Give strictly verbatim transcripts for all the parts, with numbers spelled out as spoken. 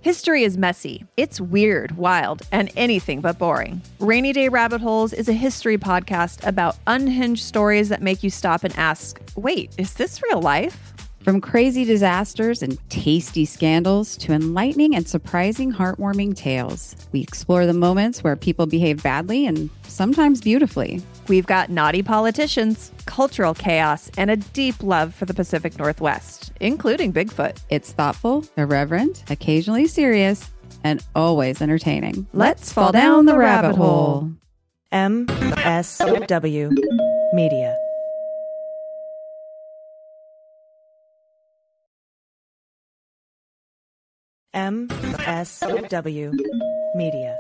History is messy. It's weird, wild, and anything but boring. Rainy Day Rabbit Holes is a history podcast about unhinged stories that make you stop and ask, wait, is this real life? From crazy disasters and tasty scandals to enlightening and surprising heartwarming tales, we explore the moments where people behave badly and sometimes beautifully. We've got naughty politicians, cultural chaos, and a deep love for the Pacific Northwest, including Bigfoot. It's thoughtful, irreverent, occasionally serious, and always entertaining. Let's fall down the rabbit hole. M S W Media. M S W Media.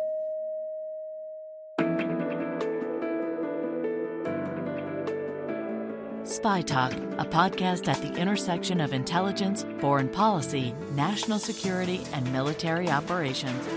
Spy Talk, a podcast at the intersection of intelligence, foreign policy, national security, and military operations.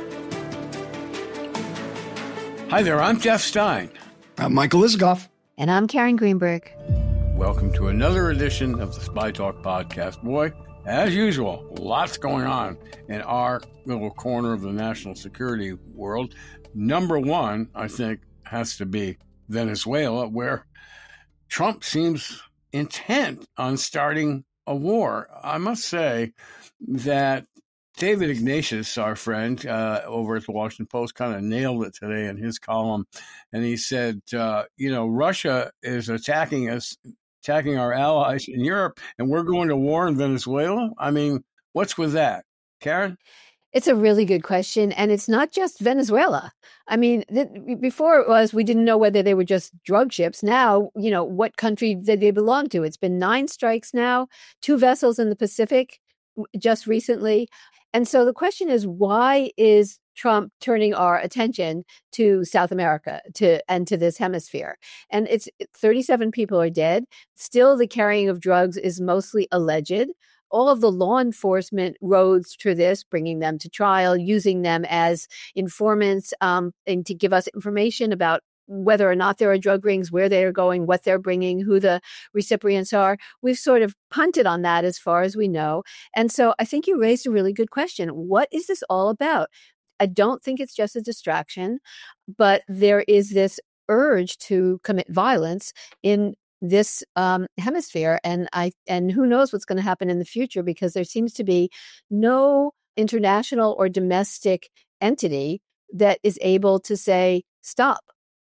Hi there, I'm Jeff Stein. I'm Michael Isikoff. And I'm Karen Greenberg. Welcome to another edition of the Spy Talk podcast. Boy, as usual, lots going on in our little corner of the national security world. Number one, I think, has to be Venezuela, where Trump seems intent on starting a war. I must say that David Ignatius, our friend uh, over at the Washington Post, kind of nailed it today in his column. And he said, uh, you know, Russia is attacking us, attacking our allies in Europe, and we're going to war in Venezuela? I mean, what's with that? Karen? It's a really good question. And it's not just Venezuela. I mean, th- before it was, we didn't know whether they were just drug ships. Now, you know, what country did they belong to? It's been nine strikes now, two vessels in the Pacific just recently. And so the question is, why is Trump turning our attention to South America to and to this hemisphere? And it's thirty-seven people are dead. Still, the carrying of drugs is mostly alleged. All of the law enforcement roads to this, bringing them to trial, using them as informants, um, and to give us information about whether or not there are drug rings, where they are going, what they're bringing, who the recipients are. We've sort of punted on that as far as we know. And so I think you raised a really good question. What is this all about? I don't think it's just a distraction, but there is this urge to commit violence in this um, hemisphere. And I and who knows what's going to happen in the future, because there seems to be no international or domestic entity that is able to say, stop.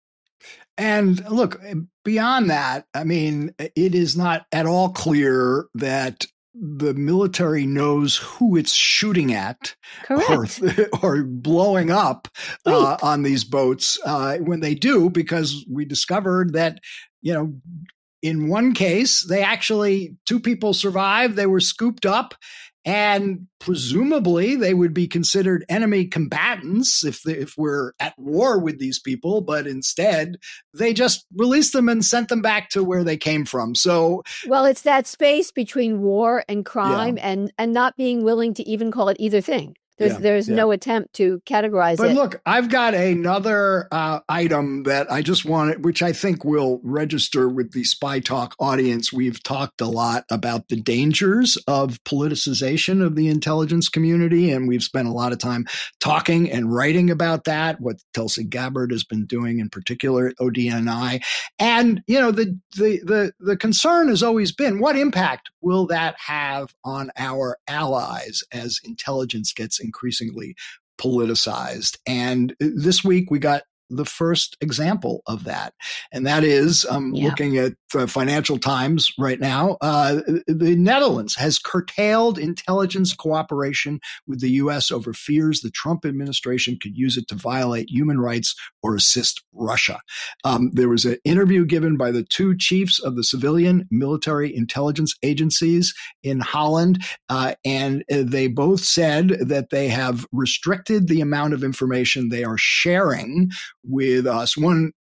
And look, beyond that, I mean, it is not at all clear that the military knows who it's shooting at or, or blowing up uh, on these boats uh, when they do, because we discovered that, you know, in one case, they actually, two people survived. They were scooped up, and presumably they would be considered enemy combatants if they, if we're at war with these people. But instead, they just released them and sent them back to where they came from. So, well, it's that space between war and crime, yeah. and and not being willing to even call it either thing. There's, yeah, there's yeah. no attempt to categorize but it. But look, I've got another uh, item that I just wanted, which I think will register with the Spy Talk audience. We've talked a lot about the dangers of politicization of the intelligence community, and we've spent a lot of time talking and writing about that, what Tulsi Gabbard has been doing in particular at O D N I. And, you know, the, the, the, the concern has always been, what impact will that have on our allies as intelligence gets increasingly politicized? And this week we got the first example of that. And that is, um, yeah. looking at uh, Financial Times right now, uh, the Netherlands has curtailed intelligence cooperation with the U S over fears the Trump administration could use it to violate human rights or assist Russia. Um, there was an interview given by the two chiefs of the civilian military intelligence agencies in Holland, uh, and they both said that they have restricted the amount of information they are sharing with us. One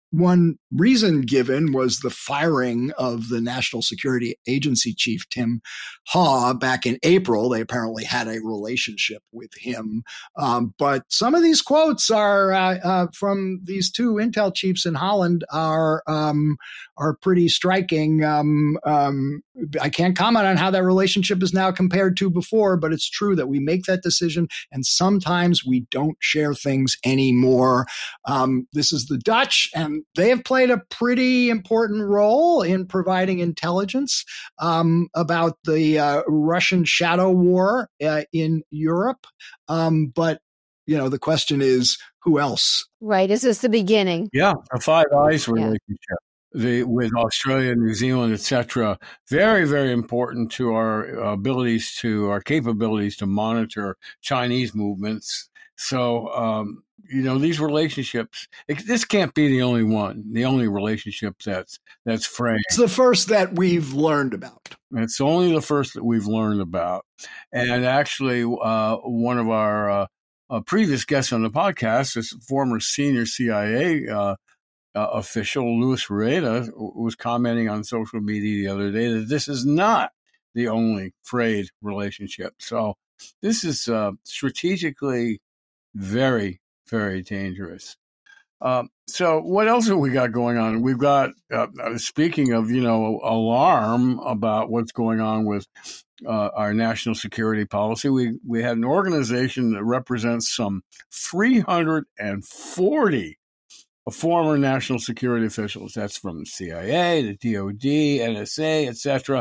one reason given was the firing of the National Security Agency chief, Tim Haw, back in April. They apparently had a relationship with him. Um, but some of these quotes are uh, uh, from these two intel chiefs in Holland are um, are pretty striking. Um, um, I can't comment on how that relationship is now compared to before, but it's true that we make that decision, and sometimes we don't share things anymore. Um, this is the Dutch, and they have played a pretty important role in providing intelligence um, about the uh, Russian shadow war uh, in Europe. Um, but, you know, the question is, who else? Right. Is this the beginning? Yeah, a Five Eyes Yeah. relationship. The, with Australia, New Zealand, et cetera, very, very important to our abilities to our capabilities to monitor Chinese movements. So, um, you know, these relationships, it, this can't be the only one, the only relationship that's that's fraying. It's the first that we've learned about. It's only the first that we've learned about. And actually, uh, one of our uh, uh, previous guests on the podcast is former senior C I A uh, uh, official, Luis Rueda, was commenting on social media the other day that this is not the only frayed relationship. So this is uh, strategically very, very dangerous. Um, so what else have we got going on? We've got, uh, speaking of, you know, alarm about what's going on with uh, our national security policy, we, we had an organization that represents some three hundred forty former national security officials. That's from the C I A, the D O D, N S A, et cetera,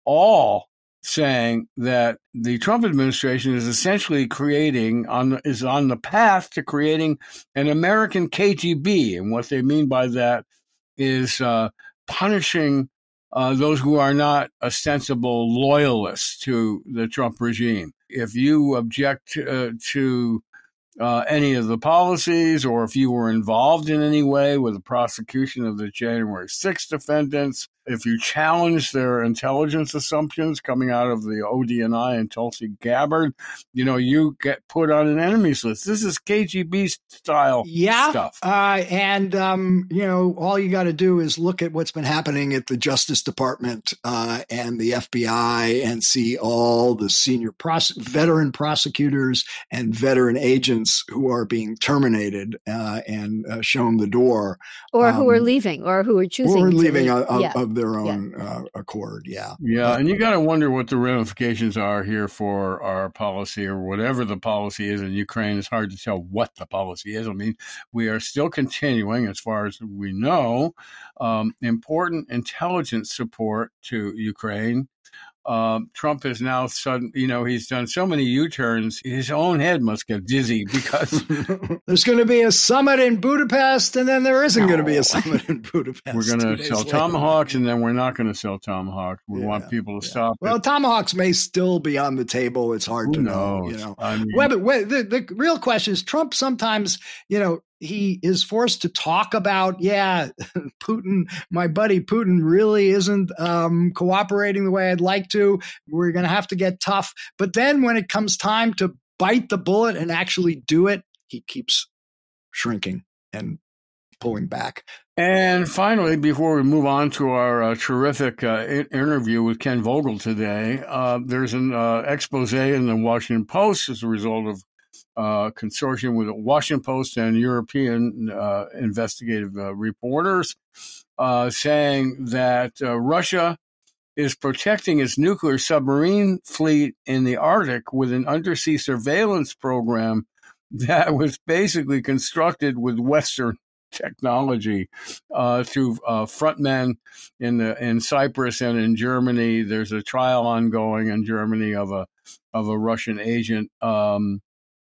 all saying that the Trump administration is essentially creating on is on the path to creating an American K G B, and what they mean by that is uh, punishing uh, those who are not ostensible loyalists to the Trump regime. If you object uh, to uh, any of the policies, or if you were involved in any way with the prosecution of the January sixth defendants, if you challenge their intelligence assumptions coming out of the O D N I and Tulsi Gabbard, you know, you get put on an enemies list. This is K G B style yeah, stuff. Uh, and, um, you know, all you got to do is look at what's been happening at the Justice Department uh, and the F B I and see all the senior pros- veteran prosecutors and veteran agents who are being terminated uh, and uh, shown the door. Or um, who are leaving, or who are choosing or to leaving leave. of, of, Yeah. of their own yeah. uh, accord. Yeah. Yeah. And you got to wonder what the ramifications are here for our policy, or whatever the policy is in Ukraine. It's hard to tell what the policy is. I mean, we are still continuing, as far as we know, um, important intelligence support to Ukraine. Um, Trump is now sudden, you know, he's done so many U-turns, his own head must get dizzy because there's going to be a summit in Budapest, and then there isn't no. going to be a summit in Budapest. We're going to sell later. tomahawks, and then we're not going to sell tomahawks. We yeah, want people to yeah. stop. Well, it. tomahawks may still be on the table. It's hard Who to knows? know. You know, I mean, whether, whether the, the real question is, Trump sometimes, you know, he is forced to talk about, yeah, Putin, my buddy Putin really isn't um, cooperating the way I'd like to. We're going to have to get tough. But then when it comes time to bite the bullet and actually do it, he keeps shrinking and pulling back. And finally, before we move on to our uh, terrific uh, I- interview with Ken Vogel today, uh, there's an uh, expose in the Washington Post as a result of Uh, consortium with the Washington Post and European uh, investigative uh, reporters uh, saying that uh, Russia is protecting its nuclear submarine fleet in the Arctic with an undersea surveillance program that was basically constructed with Western technology uh, through uh, frontmen in the in Cyprus and in Germany. There's a trial ongoing in Germany of a of a Russian agent. Um,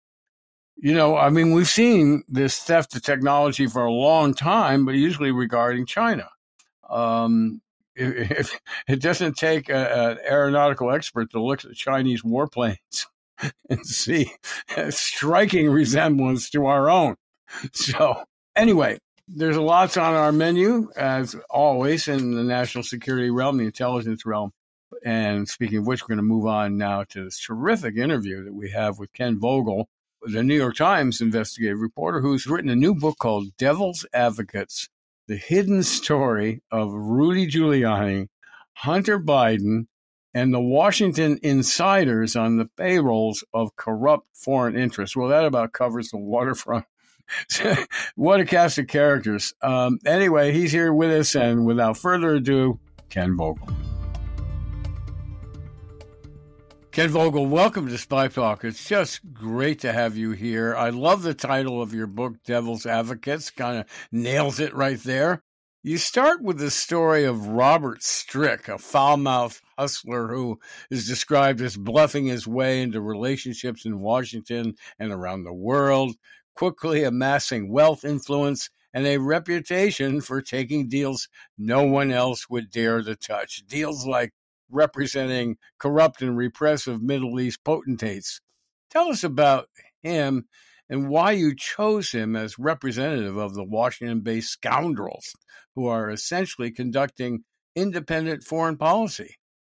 You know, I mean, we've seen this theft of technology for a long time, but usually regarding China. Um, if, if it doesn't take an aeronautical expert to look at Chinese warplanes and see a striking resemblance to our own. So anyway, there's a lot on our menu, as always, in the national security realm, the intelligence realm. And speaking of which, we're going to move on now to this terrific interview that we have with Ken Vogel, the New York Times investigative reporter, who's written a new book called Devil's Advocates, the hidden story of Rudy Giuliani, Hunter Biden, and the Washington insiders on the payrolls of corrupt foreign interests. Well, that about covers the waterfront. What a cast of characters. Um, anyway, he's here with us, and without further ado, Ken Vogel. Ken Vogel, welcome to Spy Talk. It's just great to have you here. I love the title of your book, Devil's Advocates. Kind of nails it right there. You start with the story of Robert Strick, a foul-mouthed hustler who is described as bluffing his way into relationships in Washington and around the world, quickly amassing wealth, influence, and a reputation for taking deals no one else would dare to touch. Deals like representing corrupt and repressive Middle East potentates. Tell us about him and why you chose him as representative of the Washington-based scoundrels who are essentially conducting independent foreign policy.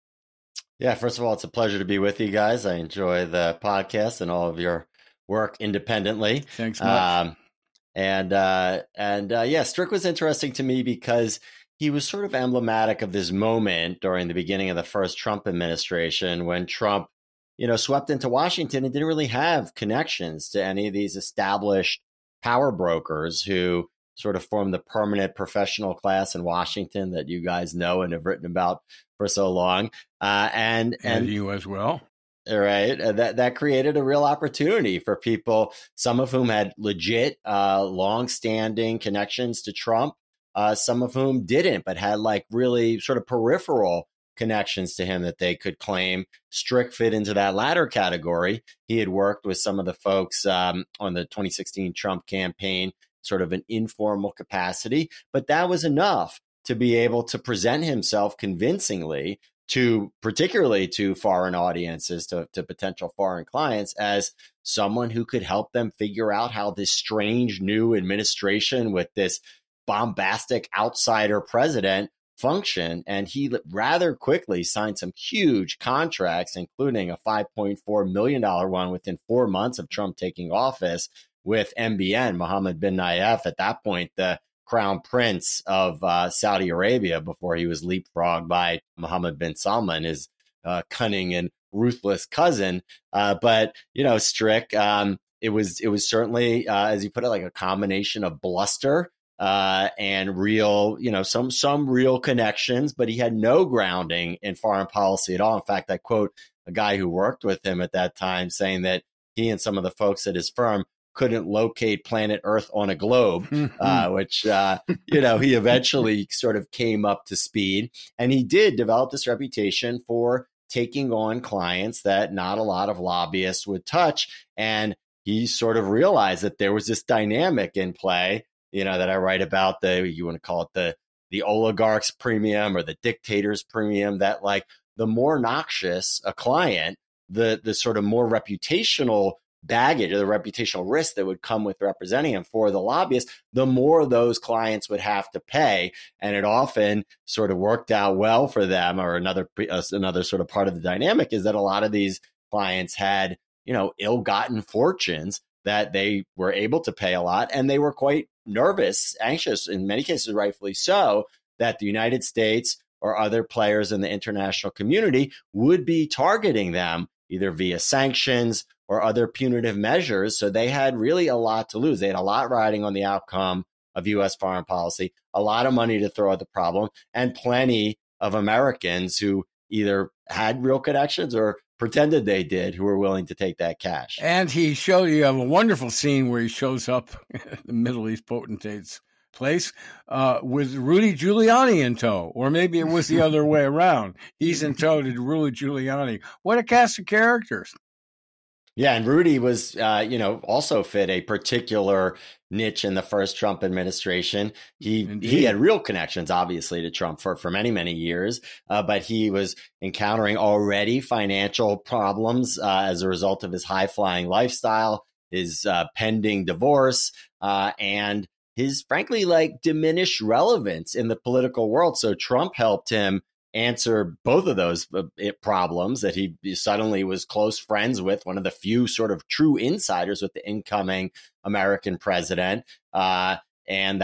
Yeah, first of all, it's a pleasure to be with you guys. I enjoy the podcast and all of your work independently. Thanks much. Um, and uh, and uh, yeah, Strick was interesting to me because he was sort of emblematic of this moment during the beginning of the first Trump administration when Trump, you know, swept into Washington and didn't really have connections to any of these established power brokers who sort of form the permanent professional class in Washington that you guys know and have written about for so long. Uh, and, and and you as well. Right. Uh, that, that created a real opportunity for people, some of whom had legit, uh, long-standing connections to Trump, uh, some of whom didn't, but had like really sort of peripheral connections to him that they could claim. Strick fit into that latter category. He had worked with some of the folks um, on the twenty sixteen Trump campaign, sort of an informal capacity, but that was enough to be able to present himself convincingly to, particularly to foreign audiences, to, to potential foreign clients, as someone who could help them figure out how this strange new administration with this bombastic outsider president function. And he rather quickly signed some huge contracts, including a five point four million dollars one within four months of Trump taking office with M B N, Mohammed bin Nayef, at that point, the crown prince of uh, Saudi Arabia, before he was leapfrogged by Mohammed bin Salman, his uh, cunning and ruthless cousin. Uh, but, you know, Strick, um, it was it was certainly, uh, as you put it, like a combination of bluster Uh, and real, you know, some some real connections, but he had no grounding in foreign policy at all. In fact, I quote a guy who worked with him at that time saying that he and some of the folks at his firm couldn't locate planet Earth on a globe, uh, which, uh, you know, he eventually sort of came up to speed. And he did develop this reputation for taking on clients that not a lot of lobbyists would touch. And he sort of realized that there was this dynamic in play, you know, that I write about, the, you want to call it the, the oligarch's premium or the dictator's premium, that like the more noxious a client, the, the sort of more reputational baggage or the reputational risk that would come with representing him for the lobbyist, the more those clients would have to pay. And it often sort of worked out well for them. Or another, uh, another sort of part of the dynamic is that a lot of these clients had, you know, ill-gotten fortunes that they were able to pay a lot, and they were quite nervous, anxious, in many cases rightfully so, that the United States or other players in the international community would be targeting them either via sanctions or other punitive measures. So they had really a lot to lose. They had a lot riding on the outcome of U S foreign policy, a lot of money to throw at the problem, and plenty of Americans who either had real connections or pretended they did, who were willing to take that cash. And he showed, you have a wonderful scene where he shows up at the Middle East potentate's place uh, with Rudy Giuliani in tow, or maybe it was the other way around. He's in tow to Rudy Giuliani. What a cast of characters. Yeah, and Rudy was, uh, you know, also fit a particular niche in the first Trump administration. He Indeed. he had real connections, obviously, to Trump for, for many, many years, uh, but he was encountering already financial problems uh, as a result of his high-flying lifestyle, his uh, pending divorce, uh, and his, frankly, like diminished relevance in the political world. So Trump helped him answer both of those problems, that he suddenly was close friends with one of the few sort of true insiders with the incoming American president, uh, and that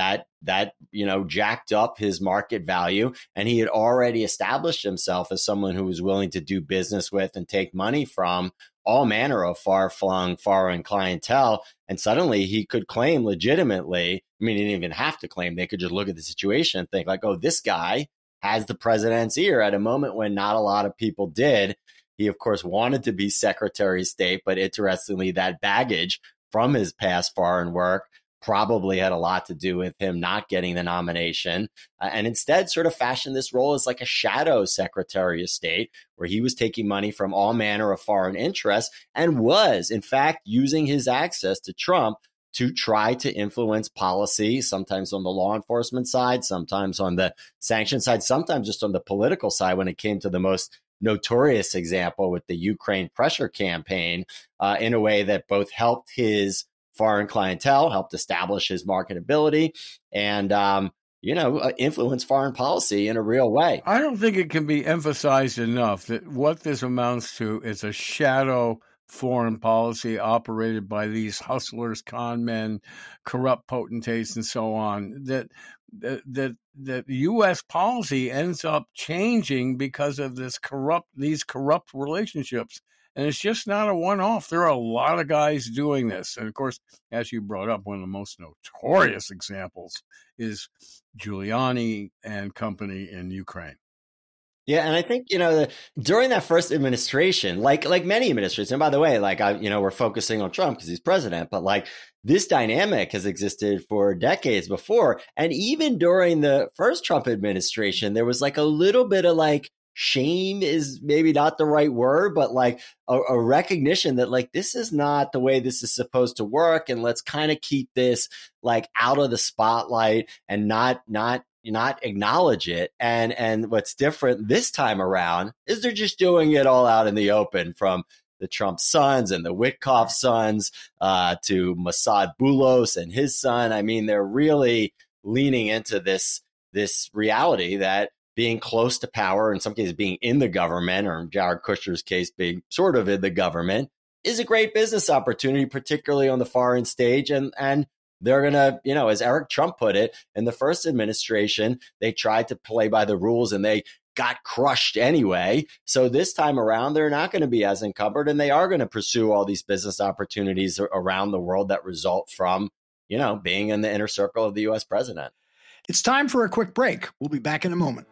that, you know, jacked up his market value. And he had already established himself as someone who was willing to do business with and take money from all manner of far-flung foreign clientele. And suddenly he could claim legitimately, I mean, he didn't even have to claim, they could just look at the situation and think like, oh, this guy has the president's ear at a moment when not a lot of people did. He, of course, wanted to be Secretary of State, but interestingly, that baggage from his past foreign work probably had a lot to do with him not getting the nomination, uh, and instead sort of fashioned this role as like a shadow Secretary of State, where he was taking money from all manner of foreign interests and was, in fact, using his access to Trump to try to influence policy, sometimes on the law enforcement side, sometimes on the sanction side, sometimes just on the political side when it came to the most notorious example with the Ukraine pressure campaign, uh, in a way that both helped his foreign clientele, helped establish his marketability, and, um, you know, influence foreign policy in a real way. I don't think it can be emphasized enough that what this amounts to is a shadow foreign policy operated by these hustlers, con men, corrupt potentates, and so on, that that that, that U S policy ends up changing because of this corrupt these corrupt relationships. And it's just not a one-off. There are a lot of guys doing this. And, of course, as you brought up, one of the most notorious examples is Giuliani and company in Ukraine. Yeah, and I think, you know, the, during that first administration, like like many administrations, and by the way, like, I, you know, we're focusing on Trump because he's president, but like this dynamic has existed for decades before. And even during the first Trump administration, there was like a little bit of like, shame is maybe not the right word, but like a, a recognition that like this is not the way this is supposed to work, and let's kind of keep this like out of the spotlight and not not not acknowledge it. And and what's different this time around is they're just doing it all out in the open, from the Trump sons and the Witkoff sons uh, to Mossad Boulos and his son. I mean, they're really leaning into this this reality that being close to power, in some cases being in the government, or in Jared Kushner's case, being sort of in the government, is a great business opportunity, particularly on the foreign stage. And and they're going to, you know, as Eric Trump put it, in the first administration, they tried to play by the rules and they got crushed anyway. So this time around, they're not going to be as encumbered, and they are going to pursue all these business opportunities around the world that result from, you know, being in the inner circle of the U S president. It's time for a quick break. We'll be back in a moment.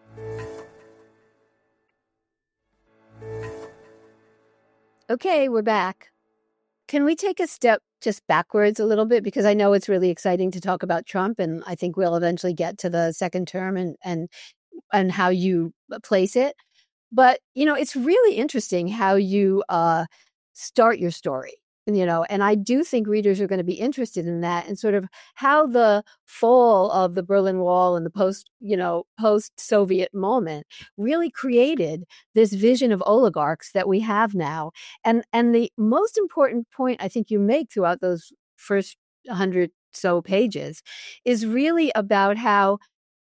Okay, we're back. Can we take a step just backwards a little bit? Because I know it's really exciting to talk about Trump, and I think we'll eventually get to the second term and and and how you place it. But, you know, it's really interesting how you uh, start your story. You know, and I do think readers are going to be interested in that, and sort of how the fall of the Berlin Wall and the post, you know, post-Soviet moment really created this vision of oligarchs that we have now. And and the most important point I think you make throughout those first hundred so pages is really about how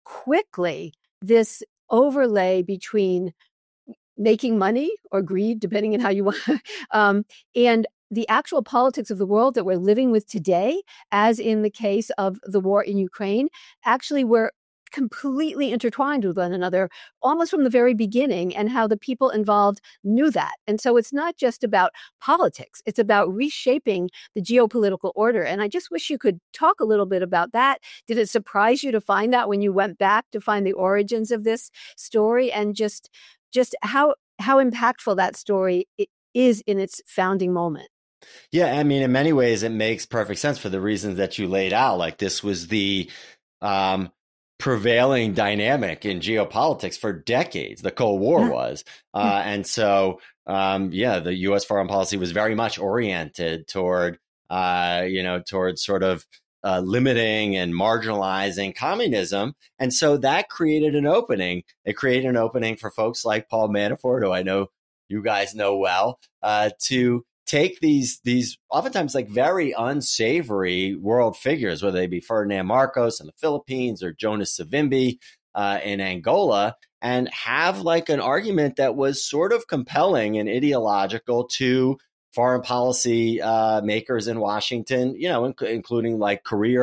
quickly this overlay between making money or greed, depending on how you want, um, and the actual politics of the world that we're living with today, as in the case of the war in Ukraine, actually were completely intertwined with one another almost from the very beginning, and how the people involved knew that. And so it's not just about politics, it's about reshaping the geopolitical order. And I just wish you could talk a little bit about that. Did it surprise you to find that when you went back to find the origins of this story, and just just how how impactful that story is in its founding moment? Yeah, I mean, in many ways, it makes perfect sense for the reasons that you laid out. Like, this was the um, prevailing dynamic in geopolitics for decades. The Cold War was. Uh, and so, um, yeah, the U S foreign policy was very much oriented toward, uh, you know, towards sort of uh, limiting and marginalizing communism. And so that created an opening. It created an opening for folks like Paul Manafort, who I know you guys know well, uh, to take these these oftentimes like very unsavory world figures, whether they be Ferdinand Marcos in the Philippines or Jonas Savimbi uh, in Angola, and have like an argument that was sort of compelling and ideological to foreign policy uh, makers in Washington, you know, inc- including like career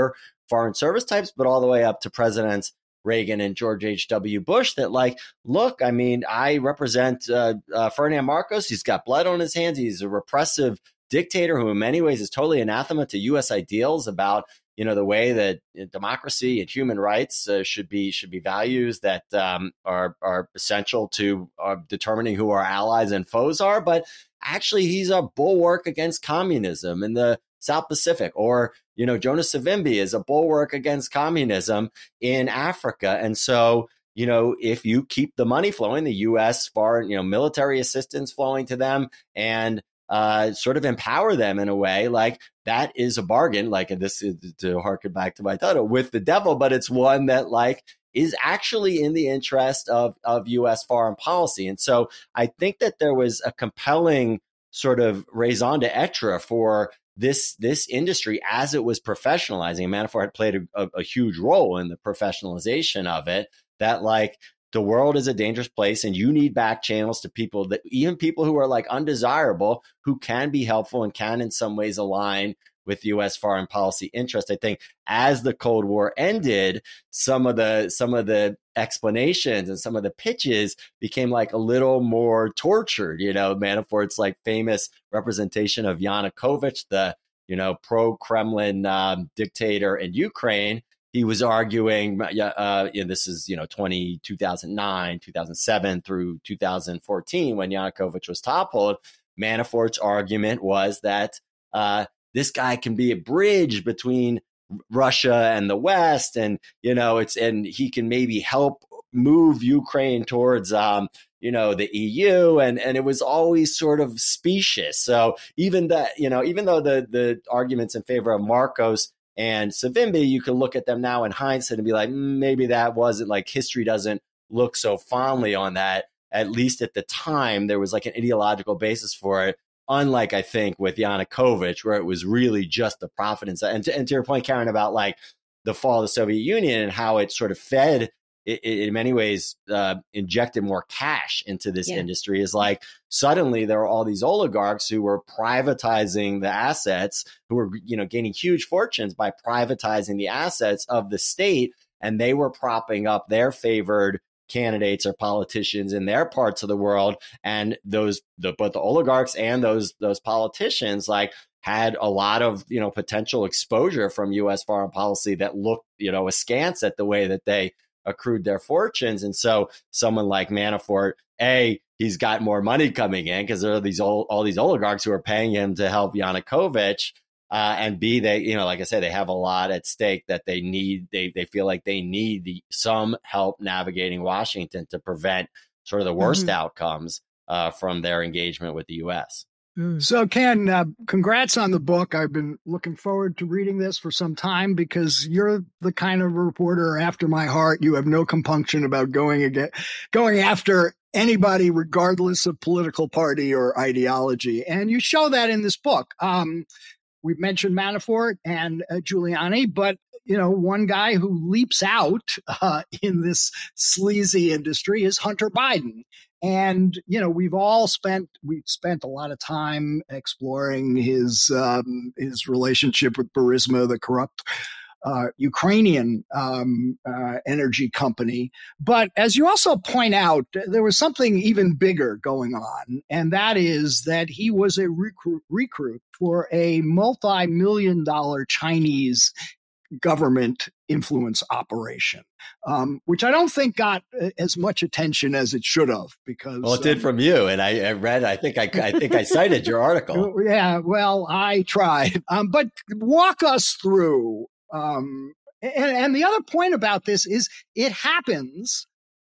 foreign service types, but all the way up to Presidents Reagan and George H W. Bush that like, look, I mean, I represent uh, uh, Ferdinand Marcos. He's got blood on his hands. He's a repressive dictator who in many ways is totally anathema to U S ideals about, you know, the way that democracy and human rights uh, should be should be values that um, are are essential to uh, determining who our allies and foes are. But actually, he's a bulwark against communism in the South Pacific, or, you know, Jonas Savimbi is a bulwark against communism in Africa. And so, you know, if you keep the money flowing, the U S foreign, you know, military assistance flowing to them and uh, sort of empower them in a way, like that is a bargain, like, and this is to harken back to my title, with the devil, but it's one that like is actually in the interest of, of U S foreign policy. And so I think that there was a compelling sort of raison d'etre for this this industry as it was professionalizing. Manafort had played a, a, a huge role in the professionalization of it, that like the world is a dangerous place and you need back channels to people, that even people who are like undesirable, who can be helpful and can in some ways align with U S foreign policy interest. I think as the Cold War ended, some of the some of the explanations and some of the pitches became like a little more tortured. You know, Manafort's like famous representation of Yanukovych, the, you know, pro-Kremlin um, dictator in Ukraine. He was arguing, uh, and this is, you know, twenty, two thousand nine, two thousand seven through two thousand fourteen, when Yanukovych was toppled. Manafort's argument was that uh, this guy can be a bridge between Russia and the West, and, you know, it's, and he can maybe help move Ukraine towards, um, you know, the E U. And, and it was always sort of specious. So even that, you know, even though the, the arguments in favor of Marcos and Savimbi, you can look at them now in hindsight and be like, mm, maybe that wasn't, like, history doesn't look so fondly on that. At least at the time, there was like an ideological basis for it. Unlike, I think, with Yanukovych, where it was really just the profit inside. And to, and to your point, Karen, about like the fall of the Soviet Union and how it sort of fed, it, it in many ways, uh, injected more cash into this yeah. industry, is like suddenly there were all these oligarchs who were privatizing the assets, who were, you know, gaining huge fortunes by privatizing the assets of the state. And they were propping up their favored candidates or politicians in their parts of the world, and those the both the oligarchs and those those politicians like had a lot of, you know, potential exposure from U S foreign policy that looked, you know, askance at the way that they accrued their fortunes. And so someone like Manafort, A, he's got more money coming in because there are these all, all these oligarchs who are paying him to help Yanukovych. Uh, and B, they, you know, like I said, they have a lot at stake that they need. They they feel like they need the, some help navigating Washington to prevent sort of the worst mm-hmm. outcomes uh, from their engagement with the U S. So, Ken, uh, congrats on the book. I've been looking forward to reading this for some time because you're the kind of reporter after my heart. You have no compunction about going again, going after anybody, regardless of political party or ideology. And you show that in this book. Um, We've mentioned Manafort and uh, Giuliani, but, you know, one guy who leaps out uh, in this sleazy industry is Hunter Biden. And, you know, we've all spent, we've spent a lot of time exploring his, um, his relationship with Burisma, the corrupt Uh, Ukrainian um, uh, energy company. But as you also point out, there was something even bigger going on, and that is that he was a recruit, recruit for a multi-million dollar Chinese government influence operation, um, which I don't think got as much attention as it should have. Because well, it did um, from you, and I, I read. I think I, I think I cited your article. Yeah, well, I tried, um, but walk us through. Um, and, and the other point about this is it happens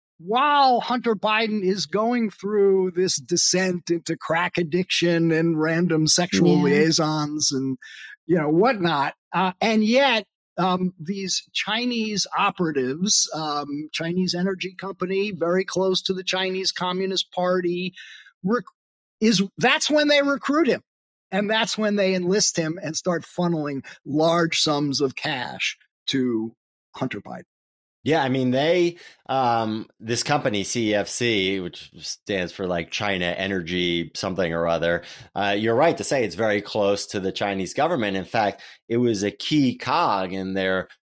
while Hunter Biden is going through this descent into crack addiction and random sexual yeah. liaisons and, you know, whatnot. Uh, and yet um, these Chinese operatives, um, Chinese energy company, very close to the Chinese Communist Party, rec- is that's when they recruit him. And that's when they enlist him and start funneling large sums of cash to Hunter Biden. Yeah, I mean, they, um, this company, C E F C, which stands for like China Energy something or other, uh, you're right to say it's very close to the Chinese government. In fact, it was a key cog in their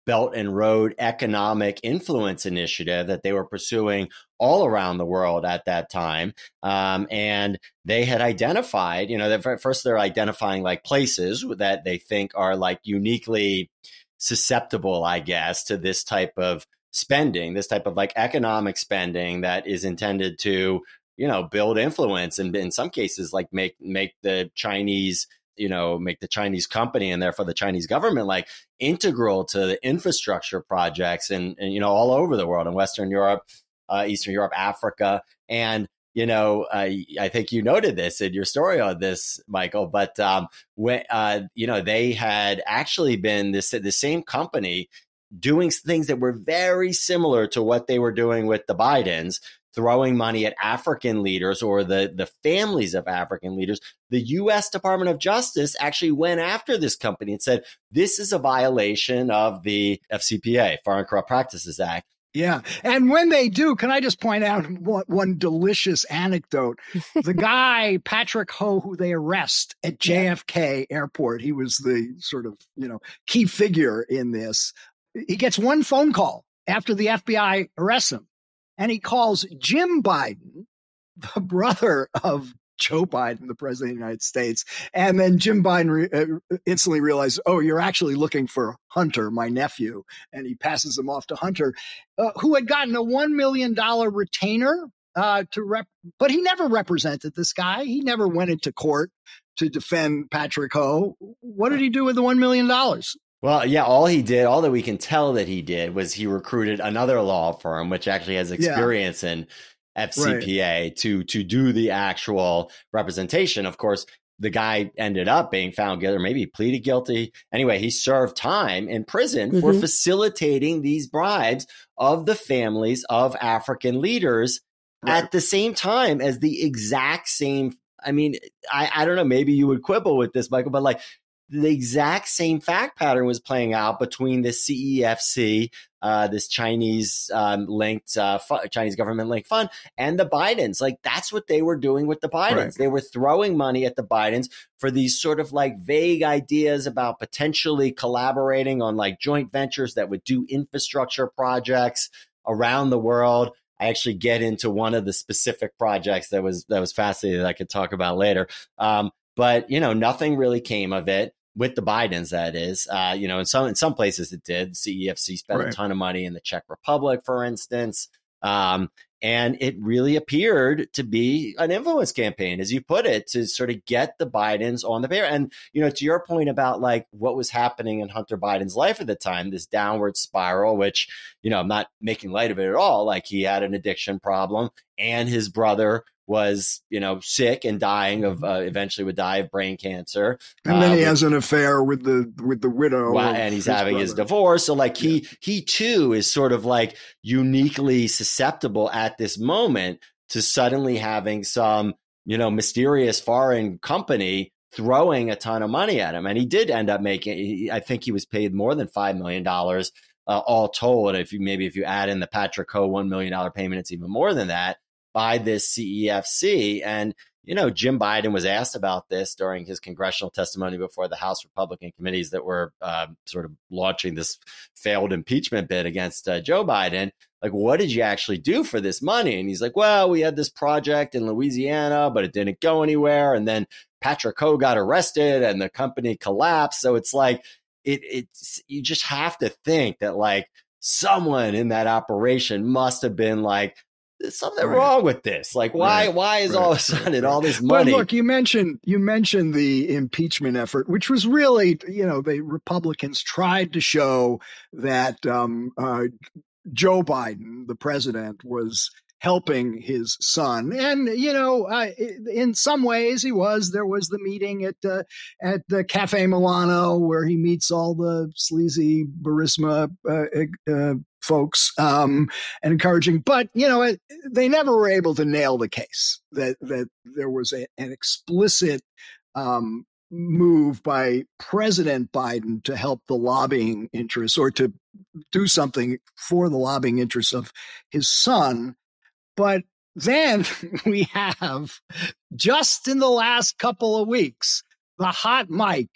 Belt and Road Economic Influence Initiative that they were pursuing all around the world at that time. Um, and they had identified, you know, first they're identifying like places that they think are like uniquely susceptible, I guess, to this type of spending, this type of like economic spending that is intended to, you know, build influence and in some cases like make make the Chinese, you know, make the Chinese company and therefore the Chinese government like integral to the infrastructure projects and, and you know, all over the world in Western Europe, uh, Eastern Europe, Africa. And, you know, uh, I think you noted this in your story on this, Michael, but um, when, uh, you know, they had actually been this the same company doing things that were very similar to what they were doing with the Bidens, throwing money at African leaders or the, the families of African leaders. The U S Department of Justice actually went after this company and said, this is a violation of the F C P A, Foreign Corrupt Practices Act. Yeah. And when they do, can I just point out one, one delicious anecdote? The guy, Patrick Ho, who they arrest at J F K Airport, he was the sort of, you know, key figure in this. He gets one phone call after the F B I arrests him. And he calls Jim Biden, the brother of Joe Biden, the president of the United States. And then Jim Biden re- uh, instantly realizes, oh, you're actually looking for Hunter, my nephew. And he passes him off to Hunter, uh, who had gotten a one million dollars retainer uh, to rep. But he never represented this guy. He never went into court to defend Patrick Ho. What did he do with the one million dollars? Well, yeah, all he did, all that we can tell that he did was he recruited another law firm, which actually has experience yeah. in F C P A right. to to do the actual representation. Of course, the guy ended up being found guilty, or maybe he pleaded guilty. Anyway, he served time in prison mm-hmm. for facilitating these bribes of the families of African leaders right. at the same time as the exact same. I mean, I, I don't know, maybe you would quibble with this, Michael, but like, the exact same fact pattern was playing out between the C E F C, uh, this Chinese um, linked, uh, fu- Chinese government linked fund, and the Bidens. Like, that's what they were doing with the Bidens. Right. They were throwing money at the Bidens for these sort of like vague ideas about potentially collaborating on like joint ventures that would do infrastructure projects around the world. I actually get into one of the specific projects that was that was fascinating that I could talk about later. Um, but, you know, nothing really came of it. With the Bidens, that is, uh, you know, in some in some places it did. C E F C spent right. a ton of money in the Czech Republic, for instance, um, and it really appeared to be an influence campaign, as you put it, to sort of get the Bidens on the pair. And you know, to your point about like what was happening in Hunter Biden's life at the time, this downward spiral, which you know, I'm not making light of it at all. Like he had an addiction problem, and his brother was, you know, sick and dying of, uh, eventually would die of brain cancer. And then he uh, has an affair with the, with the widow. Well, and he's his having brother. his divorce. So like he, yeah. he too is sort of like uniquely susceptible at this moment to suddenly having some, you know, mysterious foreign company throwing a ton of money at him. And he did end up making, he, I think he was paid more than five million dollars uh, all told. If you, maybe if you add in the Patrick Ho one million dollars payment, it's even more than that. By this C E F C. And, you know, Jim Biden was asked about this during his congressional testimony before the House Republican committees that were uh, sort of launching this failed impeachment bid against uh, Joe Biden. Like, what did you actually do for this money? And he's like, well, we had this project in Louisiana, but it didn't go anywhere. And then Patrick Ho got arrested and the company collapsed. So it's like, it it's you just have to think that like someone in that operation must have been like, there's something right. wrong with this. Like, why? Right. Why is right. all of a sudden right. all this money? But look, you mentioned you mentioned the impeachment effort, which was really, you know, the Republicans tried to show that um, uh, Joe Biden, the president, was helping his son, and you know, uh, in some ways he was. There was the meeting at uh, at the Cafe Milano where he meets all the sleazy Burisma uh, uh, folks um, and encouraging. But, you know, it, they never were able to nail the case that that there was a, an explicit um, move by President Biden to help the lobbying interests or to do something for the lobbying interests of his son. But then we have, just in the last couple of weeks, the hot mic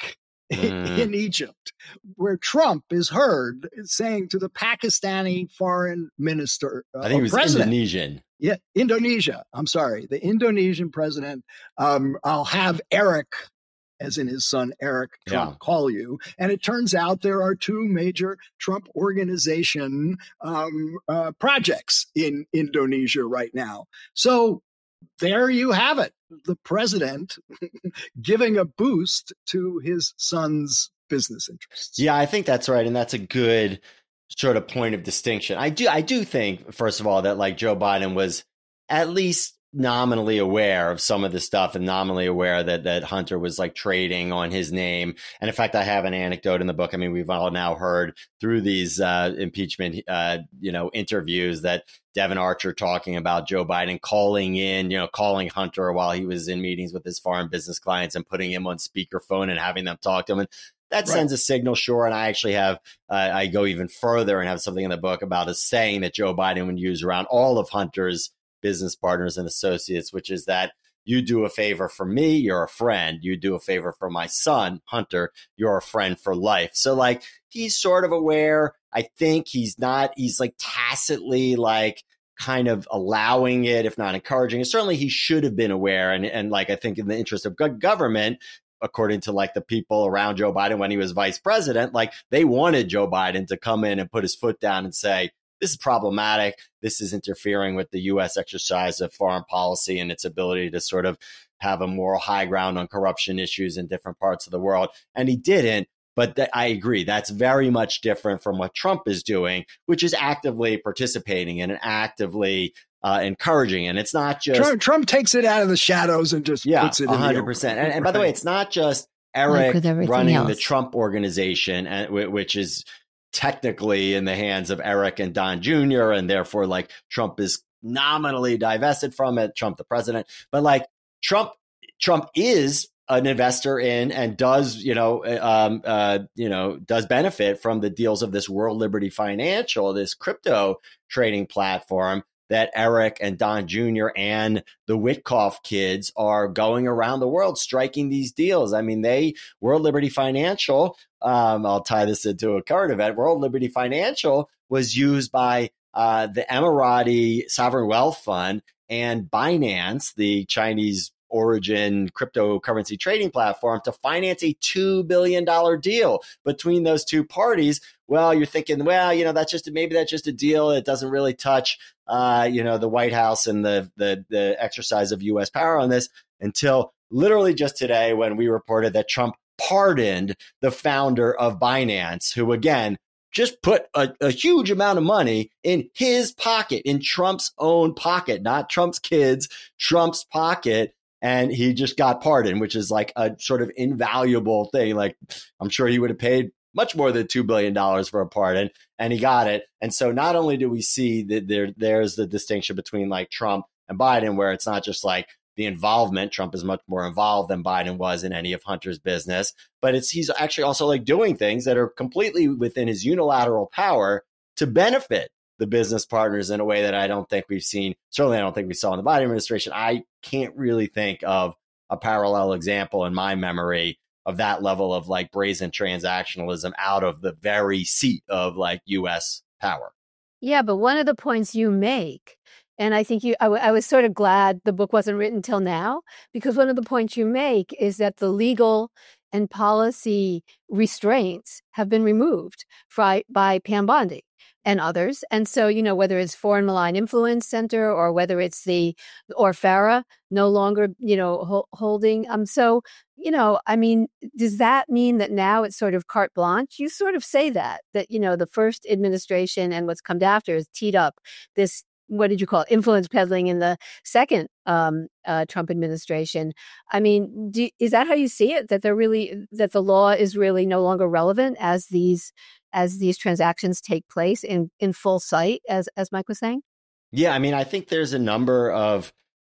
mm. in Egypt, where Trump is heard saying to the Pakistani foreign minister, uh, I think it was president, Indonesian. Yeah, Indonesia. I'm sorry, the Indonesian president. Um, I'll have Eric, as in his son Eric Trump, yeah. call you. And it turns out there are two major Trump organization um, uh, projects in Indonesia right now. So there you have it. The president giving a boost to his son's business interests. Yeah, I think that's right. And that's a good sort of point of distinction. I do, I do think, first of all, that like Joe Biden was at least nominally aware of some of the stuff and nominally aware that that Hunter was like trading on his name. And in fact, I have an anecdote in the book. I mean, we've all now heard through these uh, impeachment, uh, you know, interviews that Devin Archer talking about Joe Biden calling in, you know, calling Hunter while he was in meetings with his foreign business clients and putting him on speakerphone and having them talk to him. And that right. sends a signal, sure. And I actually have, uh, I go even further and have something in the book about a saying that Joe Biden would use around all of Hunter's business partners and associates, which is that you do a favor for me, you're a friend. You do a favor for my son, Hunter, you're a friend for life. So like, he's sort of aware. I think he's not, he's like tacitly like kind of allowing it, if not encouraging it. Certainly he should have been aware. And, and like, I think in the interest of good government, according to like the people around Joe Biden when he was vice president, like they wanted Joe Biden to come in and put his foot down and say, this is problematic. This is interfering with the U S exercise of foreign policy and its ability to sort of have a moral high ground on corruption issues in different parts of the world. And he didn't. But th- I agree. That's very much different from what Trump is doing, which is actively participating in and actively uh, encouraging. And it's not just Trump, Trump takes it out of the shadows and just yeah, puts it in one hundred percent. And, and by the way, it's not just Eric like running else. the Trump organization, and which is technically in the hands of Eric and Don Junior And therefore, like Trump is nominally divested from it, Trump, the president. But like Trump, Trump is an investor in and does, you know, um, uh, you know, does benefit from the deals of this World Liberty Financial, this crypto trading platform that Eric and Don Junior and the Witkoff kids are going around the world striking these deals. I mean, they, World Liberty Financial, um, I'll tie this into a current event, World Liberty Financial was used by uh, the Emirati Sovereign Wealth Fund and Binance, the Chinese origin cryptocurrency trading platform, to finance a two billion dollars deal between those two parties. Well, you're thinking, well, you know, that's just, maybe that's just a deal. It doesn't really touch, uh, you know, the White House and the, the, the exercise of U S power on this, until literally just today when we reported that Trump pardoned the founder of Binance, who again, just put a, a huge amount of money in his pocket, in Trump's own pocket, not Trump's kids, Trump's pocket. And he just got pardoned, which is like a sort of invaluable thing. Like, I'm sure he would have paid much more than two billion dollars for a pardon, and he got it. And so not only do we see that there, there's the distinction between like Trump and Biden, where it's not just like the involvement. Trump is much more involved than Biden was in any of Hunter's business, but it's he's actually also like doing things that are completely within his unilateral power to benefit the business partners in a way that I don't think we've seen. Certainly, I don't think we saw in the Biden administration. I can't really think of a parallel example in my memory of that level of like brazen transactionalism out of the very seat of like U S power. Yeah, but one of the points you make, and I think you, I, w- I was sort of glad the book wasn't written till now, because one of the points you make is that the legal and policy restraints have been removed by, by Pam Bondi and others. And so, you know, whether it's Foreign Malign Influence Center or whether it's the, or FARA no longer, you know, ho- holding. Um, so, you know, I mean, does that mean that now it's sort of carte blanche? You sort of say that, that, you know, the first administration and what's come after is teed up this, what did you call it, influence peddling in the second um, uh, Trump administration. I mean, do, is that how you see it? That they're really, that the law is really no longer relevant as these as these transactions take place in, in full sight, as as Mike was saying? Yeah, I mean, I think there's a number of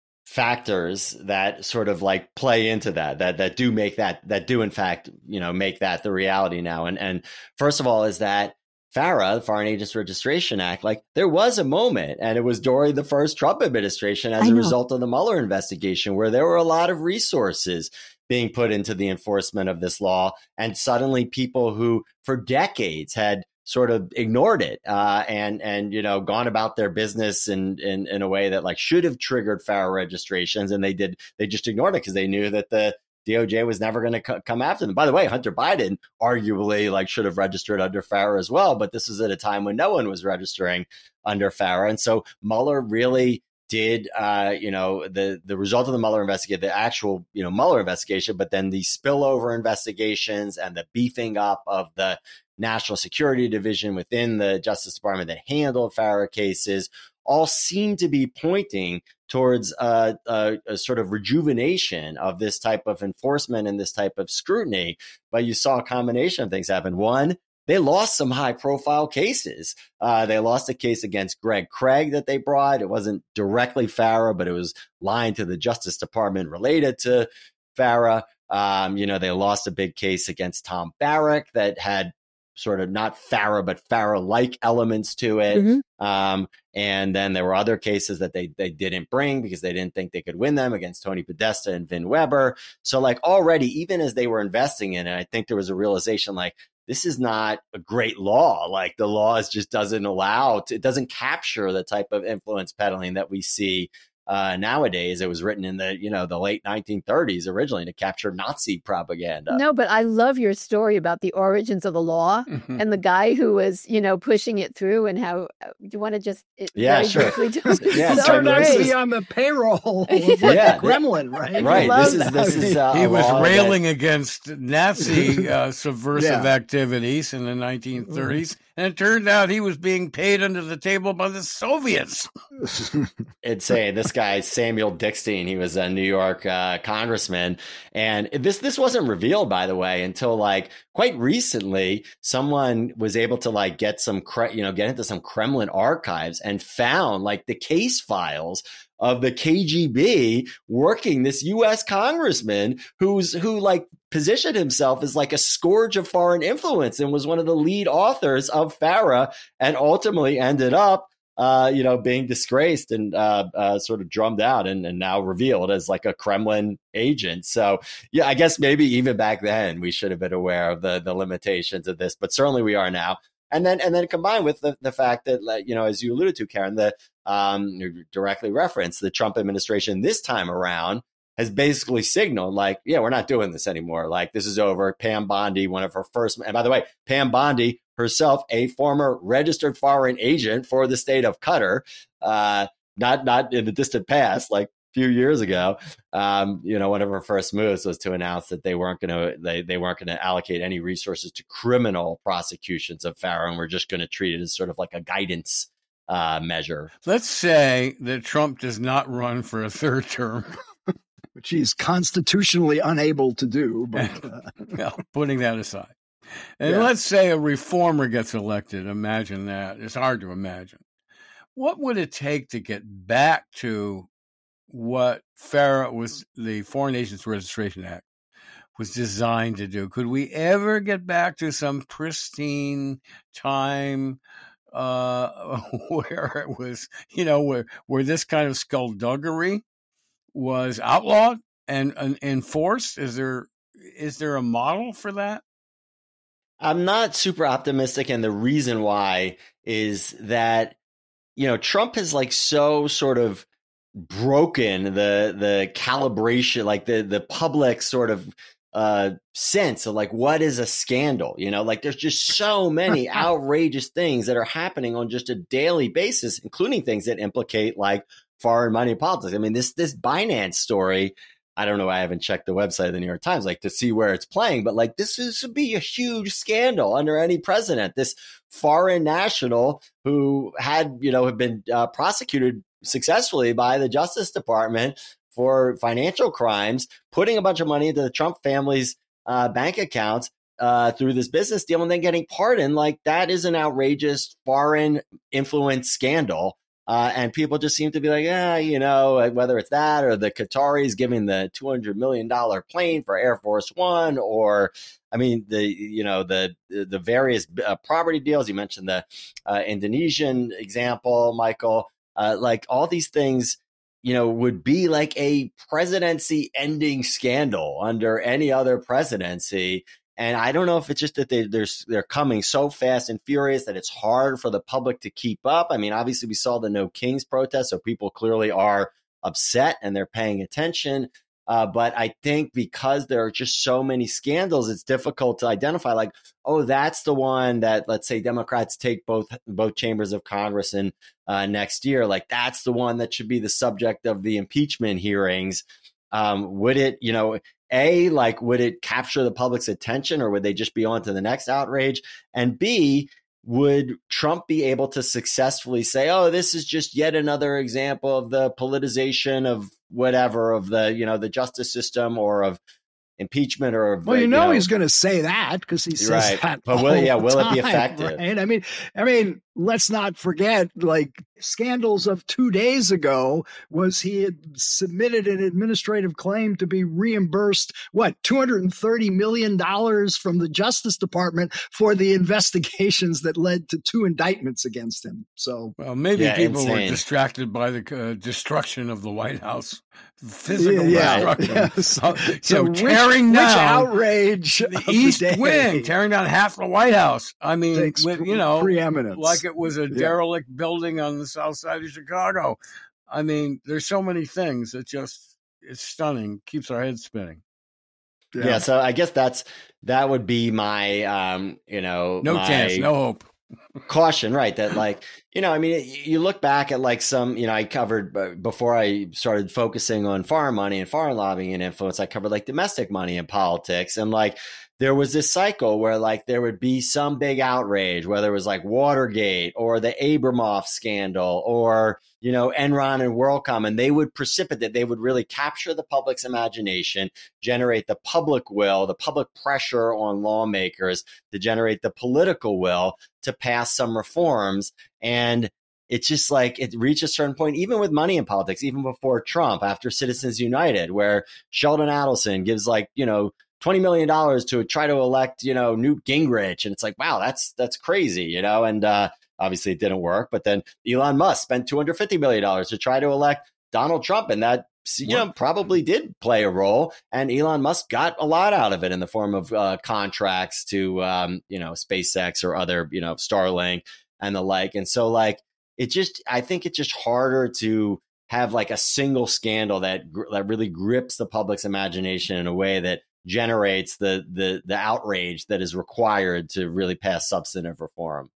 factors that sort of like play into that, that that do make that, that do in fact, you know, make that the reality now. And and first of all is that FARA, the Foreign Agents Registration Act, like there was a moment, and it was during the first Trump administration as a result of the Mueller investigation, where there were a lot of resources being put into the enforcement of this law. And suddenly people who for decades had sort of ignored it uh, and, and, you know, gone about their business in, in, in a way that like should have triggered FARA registrations. And they did, they just ignored it because they knew that the D O J was never going to co- come after them. By the way, Hunter Biden arguably like should have registered under FARA as well, but this was at a time when no one was registering under FARA. And so Mueller really did, uh, you know, the, the result of the Mueller investigation, the actual, you know, Mueller investigation, but then the spillover investigations and the beefing up of the National Security Division within the Justice Department that handled FARA cases all seem to be pointing towards a, a, a sort of rejuvenation of this type of enforcement and this type of scrutiny. But you saw a combination of things happen. One, they lost some high profile cases. Uh, they lost a case against Greg Craig that they brought. It wasn't directly FARA, but it was lying to the Justice Department related to FARA. Um, you know, they lost a big case against Tom Barrack that had sort of not FARA, but FARA-like elements to it. Mm-hmm. Um, and then there were other cases that they they didn't bring because they didn't think they could win them against Tony Podesta and Vin Weber. So like already, even as they were investing in it, I think there was a realization like, this is not a great law. Like the law is just doesn't allow, to, it doesn't capture the type of influence peddling that we see Uh, nowadays. It was written in the, you know, the late nineteen thirties originally to capture Nazi propaganda. No, but I love your story about the origins of the law mm-hmm. and the guy who was, you know, pushing it through and how, uh, do you want to just it, yeah, sure. yeah, so nice to be on the payroll of like yeah, the Kremlin, right? Right. This is, this is, uh, he was railing that... against Nazi uh, subversive yeah. activities in the nineteen thirties. Mm-hmm. And it turned out he was being paid under the table by the Soviets. It's a, this guy, Samuel Dickstein, he was a New York uh, congressman. And this this wasn't revealed, by the way, until like quite recently, someone was able to like get some, cre- you know, get into some Kremlin archives and found like the case files of the K G B working this U S congressman who's who like positioned himself as like a scourge of foreign influence and was one of the lead authors of FARA and ultimately ended up, uh, you know, being disgraced and uh, uh, sort of drummed out and, and now revealed as like a Kremlin agent. So, yeah, I guess maybe even back then we should have been aware of the the limitations of this, but certainly we are now. And then, and then combined with the, the fact that, you know, as you alluded to, Karen, the um, you directly referenced the Trump administration this time around has basically signaled like, yeah, we're not doing this anymore. Like this is over. Pam Bondi, one of her first, and by the way, Pam Bondi herself, a former registered foreign agent for the state of Qatar, uh, not not in the distant past, like few years ago, um, you know, one of her first moves was to announce that they weren't going to they, they weren't going to allocate any resources to criminal prosecutions of FARA, and we're just going to treat it as sort of like a guidance uh, measure. Let's say that Trump does not run for a third term, which he's constitutionally unable to do. But uh... well, putting that aside, and yeah. let's say a reformer gets elected. Imagine that. It's hard to imagine. What would it take to get back to what FARA was, the Foreign Agents Registration Act, was designed to do? Could we ever get back to some pristine time uh, where it was, you know, where where this kind of skullduggery was outlawed and, and enforced? Is there is there a model for that? I'm not super optimistic, and the reason why is that, you know, Trump has like so sort of broken the the calibration, like the the public sort of uh sense of like what is a scandal, you know, like there's just so many outrageous things that are happening on just a daily basis, including things that implicate like foreign money politics. I mean, this this Binance story, I don't know, I haven't checked the website of the New York Times like to see where it's playing, but like this is would be a huge scandal under any president. This foreign national who had, you know, have been uh, prosecuted successfully by the Justice Department for financial crimes, putting a bunch of money into the Trump family's uh, bank accounts uh, through this business deal and then getting pardoned. Like that is an outrageous foreign influence scandal. Uh, and people just seem to be like, yeah, you know, whether it's that or the Qataris giving the two hundred million dollars plane for Air Force One, or, I mean, the, you know, the the various uh, property deals. You mentioned the uh, Indonesian example, Michael. Uh, like all these things you know, would be like a presidency ending scandal under any other presidency. And I don't know if it's just that they, they're, they're coming so fast and furious that it's hard for the public to keep up. I mean, obviously we saw the No Kings protest, so people clearly are upset and they're paying attention. Uh, but I think because there are just so many scandals, it's difficult to identify like, oh, that's the one that, let's say, Democrats take both both chambers of Congress in uh, next year. Like, that's the one that should be the subject of the impeachment hearings. Um, would it, you know, A, like, would it capture the public's attention, or would they just be on to the next outrage? And B, would Trump be able to successfully say, oh, this is just yet another example of the politicization of whatever, of the, you know, the justice system, or of impeachment, or of, well, you know, you know he's going to say that because he says right. that. But will, yeah, will time, it be effective? Right? I mean, I mean, let's not forget, like, scandals of two days ago was he had submitted an administrative claim to be reimbursed, what, two hundred thirty million dollars from the Justice Department for the investigations that led to two indictments against him. So, well, maybe yeah, people insane. were distracted by the uh, destruction of the White House, physical yeah, destruction. yeah. So, so, so so which, tearing which down outrage the of East the day Wing, tearing down half the White House. I mean, takes with, you know, preeminence. like it was a Yeah. derelict building on the south side of Chicago. I mean, there's so many things that just, it's stunning, keeps our heads spinning. Yeah. yeah. So I guess that's, that would be my, um, you know, no my chance, no hope. caution, right? That, like, you know, I mean, you look back at like some, you know, I covered before I started focusing on foreign money and foreign lobbying and influence, I covered like domestic money in politics. And like, there was this cycle where like there would be some big outrage, whether it was like Watergate or the Abramoff scandal or, you know, Enron and WorldCom, and they would precipitate, they would really capture the public's imagination, generate the public will, the public pressure on lawmakers to generate the political will to pass some reforms. And it's just like it reached a certain point, even with money in politics, even before Trump, after Citizens United, where Sheldon Adelson gives like, you know, twenty million dollars to try to elect, you know, Newt Gingrich. And it's like, wow, that's that's crazy, you know, and uh, obviously it didn't work. But then Elon Musk spent two hundred fifty million dollars to try to elect Donald Trump. And that, you know, probably did play a role. And Elon Musk got a lot out of it in the form of uh, contracts to, um, you know, SpaceX or other, you know, Starlink and the like. And so like, it just, I think it's just harder to have like a single scandal that that really grips the public's imagination in a way that generates the the the outrage that is required to really pass substantive reform.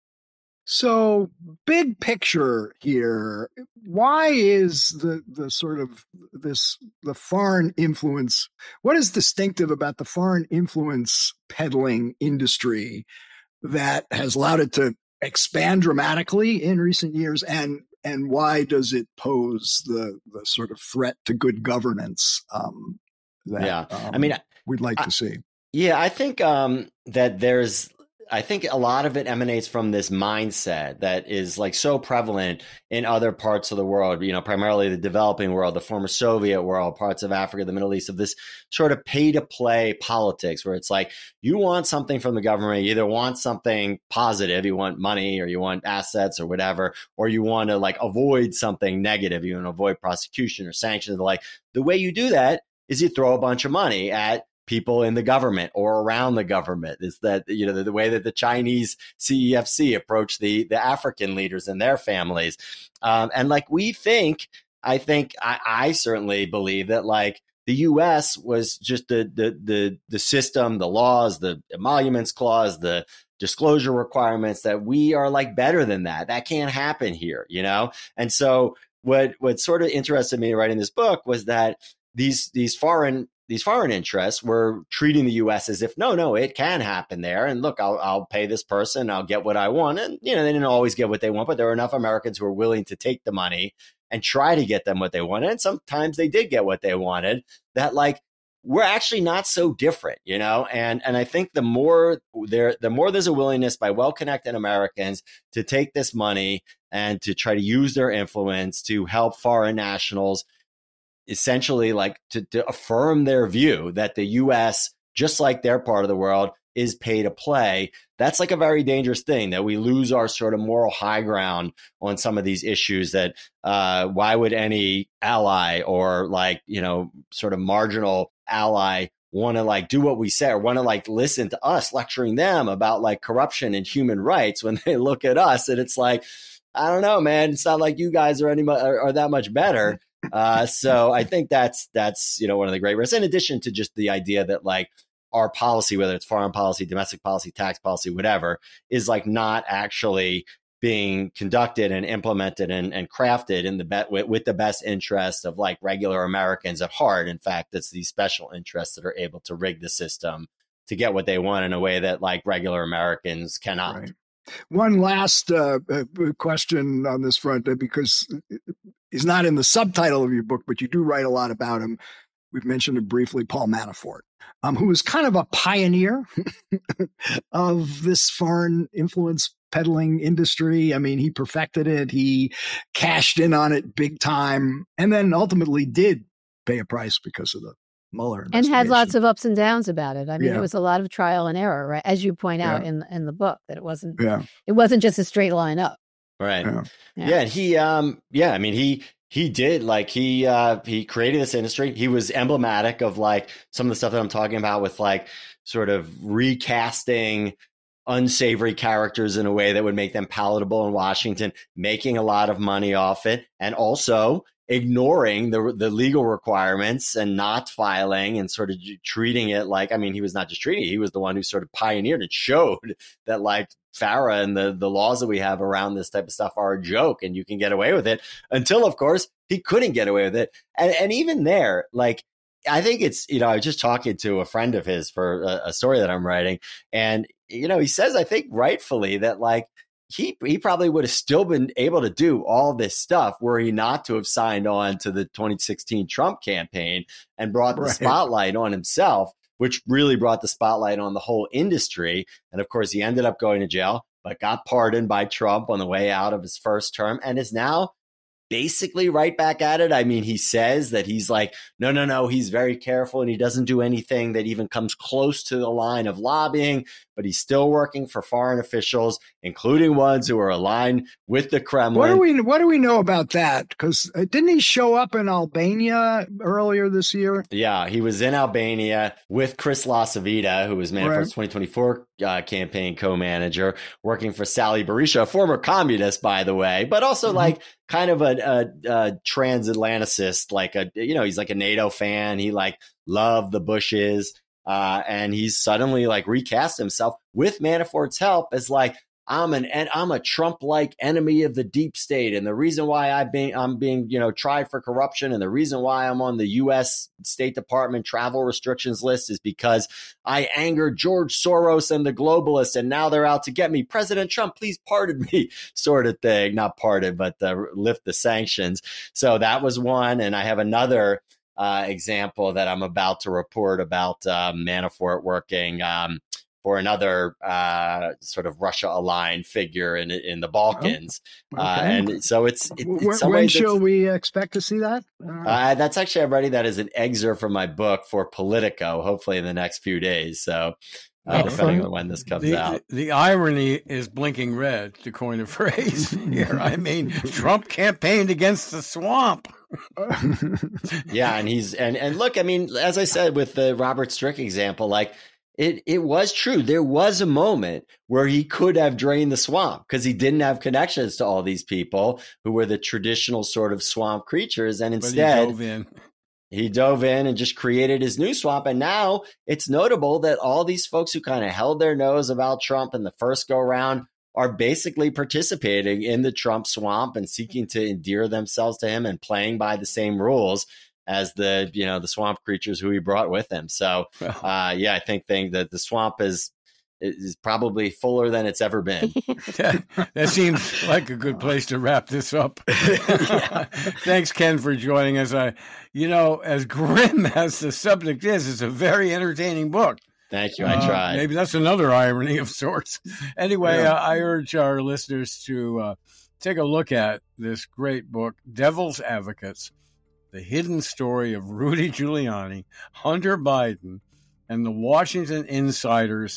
So, big picture here, why is the the sort of this the foreign influence, what is distinctive about the foreign influence peddling industry that has allowed it to expand dramatically in recent years, and and why does it pose the the sort of threat to good governance um that yeah um, I mean we'd like I, to see? Yeah, I think um, that there's, I think a lot of it emanates from this mindset that is like so prevalent in other parts of the world, you know, primarily the developing world, the former Soviet world, parts of Africa, the Middle East, of this sort of pay to play politics where it's like you want something from the government, you either want something positive, you want money or you want assets or whatever, or you want to like avoid something negative, you want to avoid prosecution or sanctions. Like the way you do that is you throw a bunch of money at people in the government or around the government. Is that, you know, the, the way that the Chinese C E F C approach the, the African leaders and their families. Um, and like we think, I think, I, I certainly believe that like the U S was just the, the, the, the system, the laws, the emoluments clause, the disclosure requirements, that we are like better than that. That can't happen here, you know? And so what, what sort of interested me writing this book was that these, these foreign These foreign interests were treating the U S as if, no, no, it can happen there. And look, I'll, I'll pay this person, I'll get what I want. And, you know, they didn't always get what they want, but there were enough Americans who were willing to take the money and try to get them what they wanted. And sometimes they did get what they wanted. That like, we're actually not so different, you know? And, and I think the more there, the more there's a willingness by well-connected Americans to take this money and to try to use their influence to help foreign nationals essentially like to, to affirm their view that the U S, just like their part of the world, is pay to play. That's like a very dangerous thing, that we lose our sort of moral high ground on some of these issues. That uh, why would any ally or like, you know, sort of marginal ally want to like do what we say, or want to like listen to us lecturing them about like corruption and human rights when they look at us and it's like, I don't know, man, it's not like you guys are any are, are that much better. Uh, so I think that's that's, you know, one of the great risks, in addition to just the idea that like our policy, whether it's foreign policy, domestic policy, tax policy, whatever, is like not actually being conducted and implemented and, and crafted in the be- with, with the best interest of like regular Americans at heart. In fact, it's these special interests that are able to rig the system to get what they want in a way that like regular Americans cannot. Right. One last uh, question on this front, because he's not in the subtitle of your book, but you do write a lot about him. We've mentioned it briefly, Paul Manafort, um, who was kind of a pioneer of this foreign influence peddling industry. I mean, he perfected it. He cashed in on it big time, and then ultimately did pay a price because of the Mueller and had lots of ups and downs about it. I mean, Yeah. it was a lot of trial and error, right? As you point out Yeah. in in the book, that it wasn't Yeah. it wasn't just a straight line up. Right. Yeah. Yeah. Yeah. and he, um, yeah, I mean, he, he did like, he, uh, he created this industry. He was emblematic of like some of the stuff that I'm talking about with like sort of recasting unsavory characters in a way that would make them palatable in Washington, making a lot of money off it, and also ignoring the the legal requirements and not filing and sort of treating it like, I mean, he was not just treating it, he was the one who sort of pioneered and showed that like FARA and the, the laws that we have around this type of stuff are a joke and you can get away with it, until, of course, he couldn't get away with it. And, and even there, like, I think it's, you know, I was just talking to a friend of his for a, a story that I'm writing. And, you know, he says, I think rightfully, that like, he he probably would have still been able to do all this stuff were he not to have signed on to the twenty sixteen Trump campaign and brought the Right. spotlight on himself, which really brought the spotlight on the whole industry. And of course, he ended up going to jail, but got pardoned by Trump on the way out of his first term and is now basically right back at it. I mean, he says that he's like, no, no, no, he's very careful and he doesn't do anything that even comes close to the line of lobbying, but he's still working for foreign officials, including ones who are aligned with the Kremlin. What do we What do we know about that? Because uh, didn't he show up in Albania earlier this year? Yeah, he was in Albania with Chris LaCivita, who was Manafort's Right. twenty twenty-four uh, campaign co-manager, working for Sally Berisha, a former communist, by the way, but also Mm-hmm. like kind of a, a, a transatlanticist, like a, you know, he's like a NATO fan. He like loved the Bushes. Uh, and he's suddenly like recast himself with Manafort's help as like, I'm an and I'm a Trump-like enemy of the deep state, and the reason why I being I'm being you know tried for corruption, and the reason why I'm on the U S State Department travel restrictions list is because I angered George Soros and the globalists, and now they're out to get me. President Trump, please pardon me, sort of thing. Not pardon, but uh, lift the sanctions. So that was one, and I have another uh, example that I'm about to report about uh, Manafort working. Um, for another uh, sort of Russia-aligned figure in in the Balkans. Oh, okay. Uh, and so it's, it, in when some when ways shall it's- we expect to see that? Uh, uh, that's actually, I'm writing that as an excerpt from my book for Politico, hopefully in the next few days. So uh, Oh, depending fun. on when this comes The, out. the, the irony is blinking red, to coin a phrase here. I mean, Trump campaigned against the swamp. Yeah, and he's and and look, I mean, as I said with the Robert Strick example, like it it was true. There was a moment where he could have drained the swamp because he didn't have connections to all these people who were the traditional sort of swamp creatures, and But he instead dove in. he dove in and just created his new swamp. And now it's notable that all these folks who kind of held their nose about Trump in the first go round are basically participating in the Trump swamp and seeking to endear themselves to him and playing by the same rules as the, you know, the swamp creatures who he brought with him. So, Well, uh, yeah, I think, think that the swamp is, is probably fuller than it's ever been. that, that seems like a good place to wrap this up. Thanks, Ken, for joining us. I, you know, as grim as the subject is, it's a very entertaining book. Thank you. I Uh, tried. Maybe that's another irony of sorts. Anyway, Yeah. uh, I urge our listeners to uh, take a look at this great book, Devil's Advocates, The Hidden Story of Rudy Giuliani, Hunter Biden, and the Washington insiders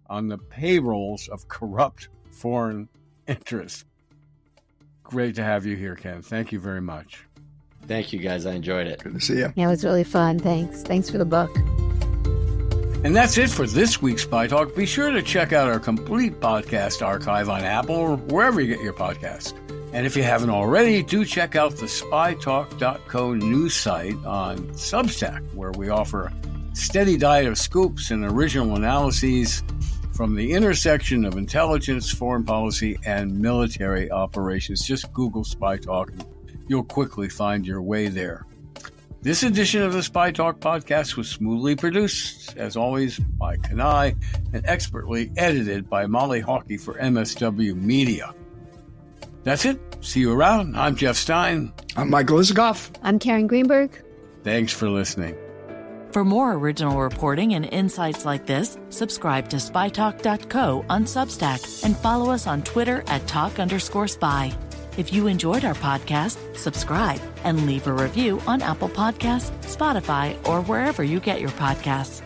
on the payrolls of corrupt foreign interests. Great to have you here, Ken. Thank you very much. Thank you, guys. I enjoyed it. Good to see you. Yeah, it was really fun. Thanks. Thanks for the book. And that's it for this week's Spy Talk. Be sure to check out our complete podcast archive on Apple or wherever you get your podcast. And if you haven't already, do check out the spy talk dot co news site on Substack, where we offer a steady diet of scoops and original analyses from the intersection of intelligence, foreign policy, and military operations. Just Google Spy Talk and you'll quickly find your way there. This edition of the Spy Talk podcast was smoothly produced, as always, by Kanai and expertly edited by Molly Hawkey for M S W Media. That's it. See you around. I'm Jeff Stein. I'm Michael Isikoff. I'm Karen Greenberg. Thanks for listening. For more original reporting and insights like this, subscribe to spy talk dot co on Substack and follow us on Twitter at talk underscore spy. If you enjoyed our podcast, subscribe and leave a review on Apple Podcasts, Spotify, or wherever you get your podcasts.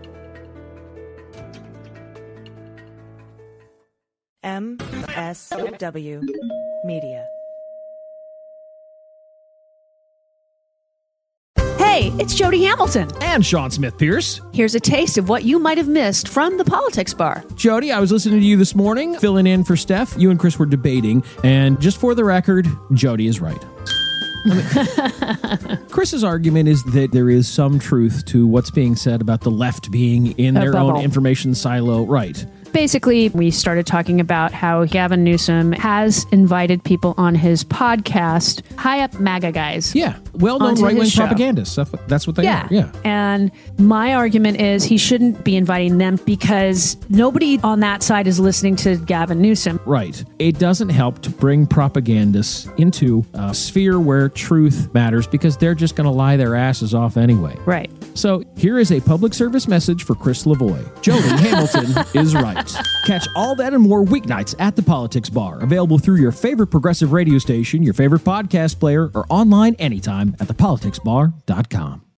M S W Media. Hey, it's Jody Hamilton. And Sean Smith-Pierce. Here's a taste of what you might have missed from the Politics Bar. Jody, I was listening to you this morning, filling in for Steph. You and Chris were debating, and just for the record, Jody is right. I mean, Chris's argument is that there is some truth to what's being said about the left being in A their bubble. own information silo. Right. Basically, we started talking about how Gavin Newsom has invited people on his podcast, high up MAGA guys. Yeah. Well-known onto right-wing his show. propagandists. That's what, that's what they Yeah. are. Yeah. And my argument is he shouldn't be inviting them because nobody on that side is listening to Gavin Newsom. Right. It doesn't help to bring propagandists into a sphere where truth matters because they're just going to lie their asses off anyway. Right. So here is a public service message for Chris Lavoie. Jody Hamilton is right. Catch all that and more weeknights at the Politics Bar. Available through your favorite progressive radio station, your favorite podcast player, or online anytime at the politics bar dot com.